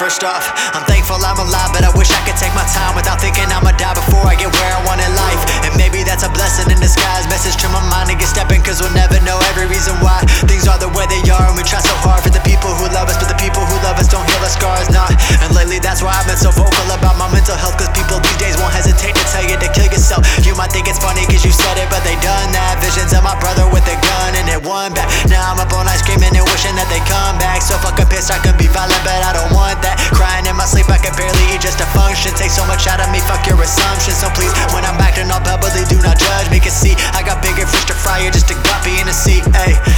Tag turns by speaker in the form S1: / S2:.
S1: First off, I'm thankful I'm alive, but I wish I could take my time without thinking I'ma die before I get where I want in life. And maybe that's a blessing in disguise. Message to my mind to get stepping, cause we'll never know every reason why things are the way they are. And we try so hard for the people who love us, but the people who love us don't heal our scars, nah. And lately that's why I've been so vocal about my mental health, cause people these days won't hesitate to tell you to kill yourself. You might think it's funny cause you said it, but they done that. Visions of my brother with a gun and it won back. Now I'm up all night screaming and wishing that they come back. So fucking pissed I could be violent, but I don't want that. Crying in my sleep, I can barely eat just to function. Take so much out of me, fuck your assumptions. So please, when I'm acting all publicly, do not judge me, cause see, I got bigger fish to fry, you're just a guppy in a seat, ayy.